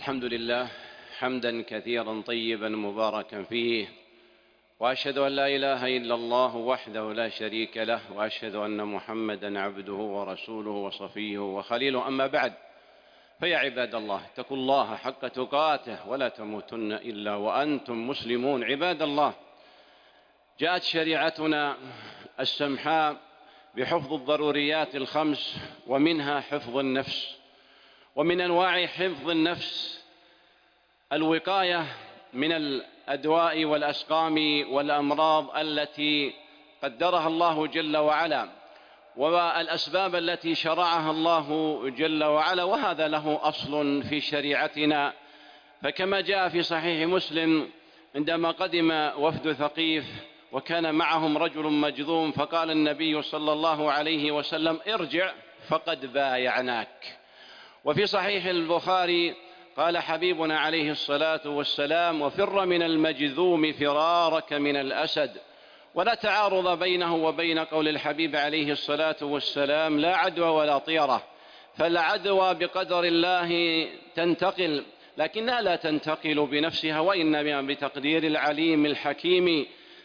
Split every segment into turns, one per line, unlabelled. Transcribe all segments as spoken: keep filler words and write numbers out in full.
الحمد لله حمدا كثيرا طيبا مباركا فيه، وأشهد أن لا إله إلا الله وحده لا شريك له، وأشهد أن محمدا عبده ورسوله وصفيه وخليله. أما بعد، فيا عباد الله، اتقوا الله حق تقاته ولا تموتن إلا وأنتم مسلمون. عباد الله، جاءت شريعتنا السمحاء بحفظ الضروريات الخمس، ومنها حفظ النفس. ومن أنواع حفظ النفس الوقاية من الأدواء والأسقام والأمراض التي قدرها الله جل وعلا، والأسباب التي شرعها الله جل وعلا، وهذا له أصل في شريعتنا. فكما جاء في صحيح مسلم عندما قدم وفد ثقيف وكان معهم رجل مجذوم، فقال النبي صلى الله عليه وسلم: ارجع فقد بايعناك. وفي صحيح البخاري قال حبيبنا عليه الصلاة والسلام: وفر من المجذوم فرارك من الأسد. ولا تعارض بينه وبين قول الحبيب عليه الصلاة والسلام: لا عدوى ولا طيرة. فالعدوى بقدر الله تنتقل، لكنها لا تنتقل بنفسها، وإنما بتقدير العليم الحكيم.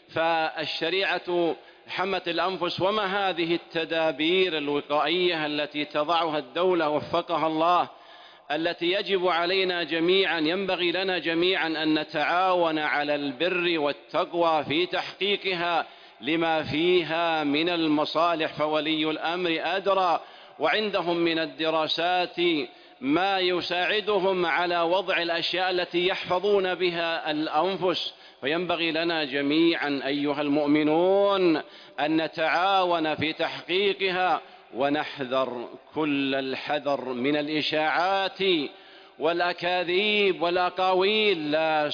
فالشريعة حمت الأنفس، وما هذه التدابير الوقائية التي تضعها الدولة وفقها الله، التي يجب علينا جميعا، ينبغي لنا جميعا أن نتعاون على البر والتقوى في تحقيقها لما فيها من المصالح. فولي الأمر أدرى، وعندهم من الدراسات ما يساعدهم على وضع الأشياء التي يحفظون بها الأنفس. فينبغي لنا جميعا أيها المؤمنون أن نتعاون في تحقيقها، ونحذر كل الحذر من الإشاعات والأكاذيب والأقاويل، لا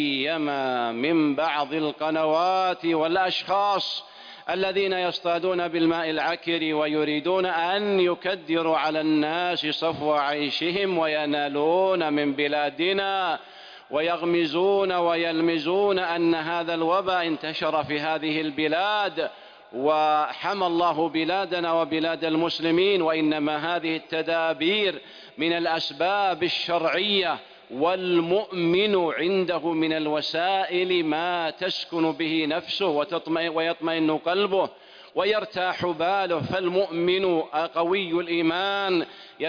سيما من بعض القنوات والأشخاص الذين يصطادون بالماء العكر ويريدون أن يكدروا على الناس صفو عيشهم، وينالون من بلادنا ويغمزون ويلمزون أن هذا الوباء انتشر في هذه البلاد، وحمى الله بلادنا وبلاد المسلمين. وإنما هذه التدابير من الأسباب الشرعية، والمؤمن عنده من الوسائل ما تسكن به نفسه ويطمئن قلبه ويرتاح باله. فالمؤمن قوي الإيمان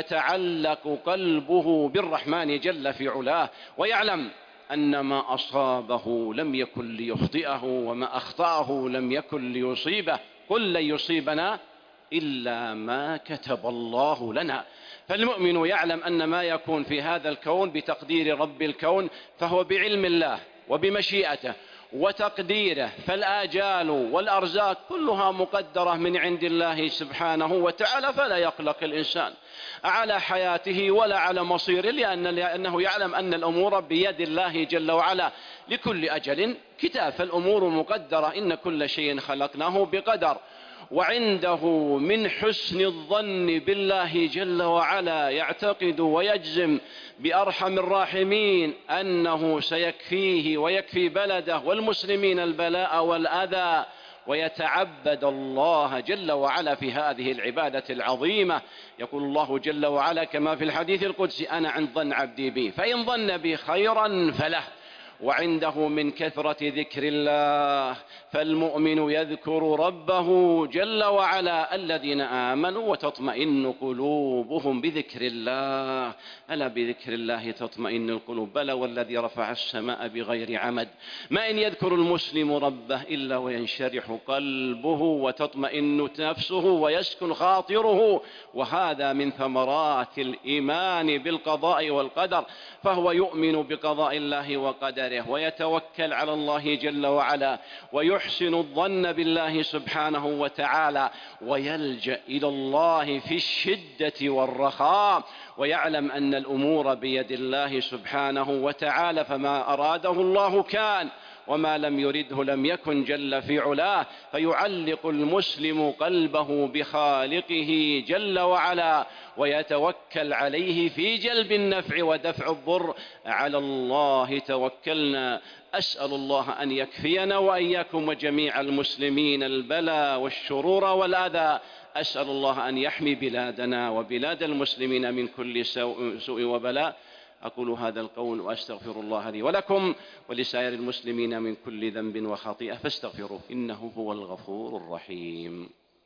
يتعلق قلبه بالرحمن جل في علاه، ويعلم أن ما أصابه لم يكن ليخطئه، وما أخطأه لم يكن ليصيبه. قل لن يصيبنا إلا ما كتب الله لنا. فالمؤمن يعلم أن ما يكون في هذا الكون بتقدير رب الكون، فهو بعلم الله وبمشيئته وتقديره. فالآجال والأرزاق كلها مقدرة من عند الله سبحانه وتعالى، فلا يقلق الإنسان على حياته ولا على مصيره، لأن لأنه يعلم أن الأمور بيد الله جل وعلا. لكل أجل كتاب، فالأمور مقدرة، إن كل شيء خلقناه بقدر. وعنده من حسن الظن بالله جل وعلا يعتقد ويجزم بأرحم الراحمين أنه سيكفيه ويكفي بلده والمسلمين البلاء والأذى، ويتعبد الله جل وعلا في هذه العبادة العظيمة. يقول الله جل وعلا كما في الحديث القدسي: أنا عند ظن عبدي بي، فإن ظن بي خيرا فله. وعنده من كثرة ذكر الله، فالمؤمن يذكر ربه جل وعلا: الذين آمنوا وتطمئن قلوبهم بذكر الله، ألا بذكر الله تطمئن القلوب. بلى والذي رفع السماء بغير عمد. ما إن يذكر المسلم ربه إلا وينشرح قلبه وتطمئن نفسه ويسكن خاطره، وهذا من ثمرات الإيمان بالقضاء والقدر. فهو يؤمن بقضاء الله وقدره، ويتوكل على الله جل وعلا، ويحسن الظن بالله سبحانه وتعالى، ويلجأ إلى الله في الشدة والرخاء، ويعلم أن الأمور بيد الله سبحانه وتعالى. فما أراده الله كان، وما لم يرده لم يكن جل في علاه. فيعلق المسلم قلبه بخالقه جل وعلا، ويتوكل عليه في جلب النفع ودفع الضر. على الله توكلنا. أسأل الله أن يكفينا وإياكم وجميع المسلمين البلاء والشرور والأذى. أسأل الله أن يحمي بلادنا وبلاد المسلمين من كل سوء وبلاء. أقول هذا القول وأستغفر الله لي ولكم ولسائر المسلمين من كل ذنب وخطيئة فاستغفروه إنه هو الغفور الرحيم.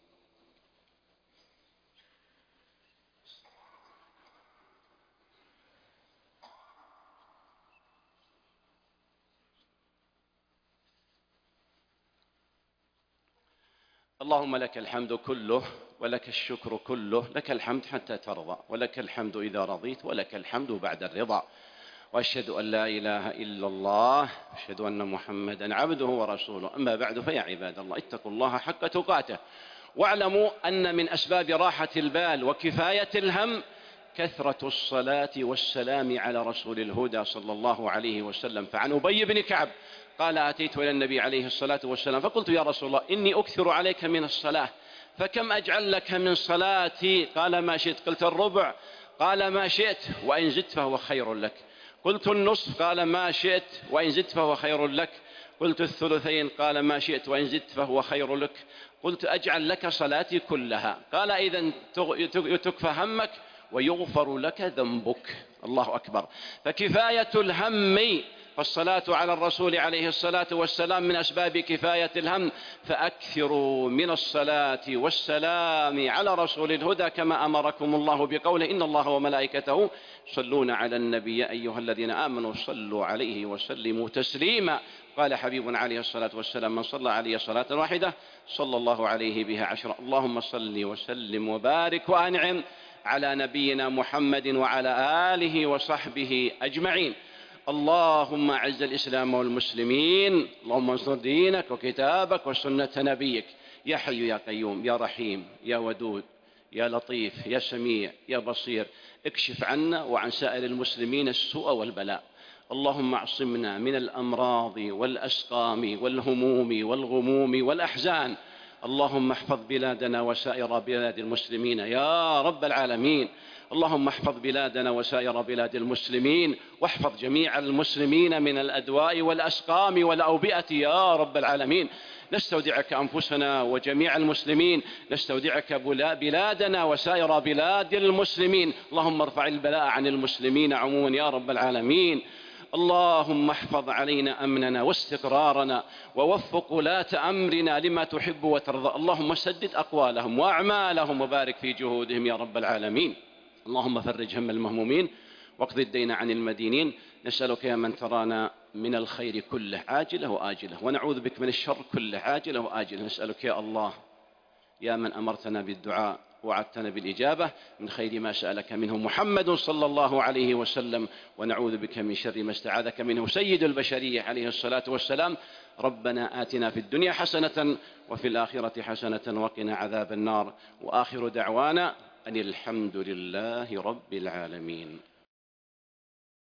اللهم لك الحمد كله ولك الشكر كله، لك الحمد حتى ترضى، ولك الحمد إذا رضيت، ولك الحمد بعد الرضا. وأشهد أن لا إله إلا الله، أشهد أن محمدا عبده ورسوله. أما بعد، فيا عباد الله اتقوا الله حق تقاته، واعلموا أن من أسباب راحة البال وكفاية الهم كثرة الصلاة والسلام على رسول الهدى صلى الله عليه وسلم. فعن أبي بن كعب قال: أتيت إلى النبي عليه الصلاة والسلام فقلت: يا رسول الله، إني أكثر عليك من الصلاة، فكم أجعل لك من صلاتي؟ قال: ما شئت. قلت: الربع؟ قال: ما شئت، وإن زدت فهو خير لك. قلت: النصف؟ قال: ما شئت، وإن زدت فهو خير لك. قلت: الثلثين؟ قال: ما شئت، وإن زدت فهو خير لك. قلت: أجعل لك صلاتي كلها. قال: إذن تكفى همك ويغفر لك ذنبك. الله أكبر. فكفاية الهم، فالصلاة على الرسول عليه الصلاة والسلام من أسباب كفاية الهم، فأكثروا من الصلاة والسلام على رسول الهدى كما أمركم الله بقوله: إن الله وملائكته يصلون على النبي أيها الذين آمنوا صلوا عليه وسلموا تسليما. قال حبيب عليه الصلاة والسلام: من صلى علي صلاة واحدة صلى الله عليه بها عشرة. اللهم صل وسلم وبارك وأنعم على نبينا محمد وعلى آله وصحبه أجمعين. اللهم أعز الإسلام والمسلمين، اللهم انصر دينك وكتابك وسنة نبيك. يا حي يا قيوم يا رحيم يا ودود يا لطيف يا سميع يا بصير، اكشف عنا وعن سائر المسلمين السوء والبلاء. اللهم اعصمنا من الأمراض والأسقام والهموم والغموم والأحزان. اللهم احفظ بلادنا وسائر بلاد المسلمين يا رب العالمين. اللهم احفظ بلادنا وسائر بلاد المسلمين، واحفظ جميع المسلمين من الأدواء والأسقام والأوبئة يا رب العالمين. نستودعك أنفسنا وجميع المسلمين، نستودعك بلادنا وسائر بلاد المسلمين. اللهم ارفع البلاء عن المسلمين عموما يا رب العالمين. اللهم احفظ علينا أمننا واستقرارنا، ووفق ولاة أمرنا لما تحب وترضى. اللهم سدد أقوالهم وأعمالهم وبارك في جهودهم يا رب العالمين. اللهم فرج هم المهمومين واقض الدين عن المدينين. نسألك يا من ترانا من الخير كله عاجله وآجله، ونعوذ بك من الشر كله عاجله وآجله. نسألك يا الله يا من أمرتنا بالدعاء وعدتنا بالإجابة من خير ما سألك منه محمد صلى الله عليه وسلم، ونعوذ بك من شر ما استعاذك منه سيد البشرية عليه الصلاة والسلام. ربنا آتنا في الدنيا حسنة وفي الآخرة حسنة وقنا عذاب النار. وآخر دعوانا أن الحمد لله رب العالمين.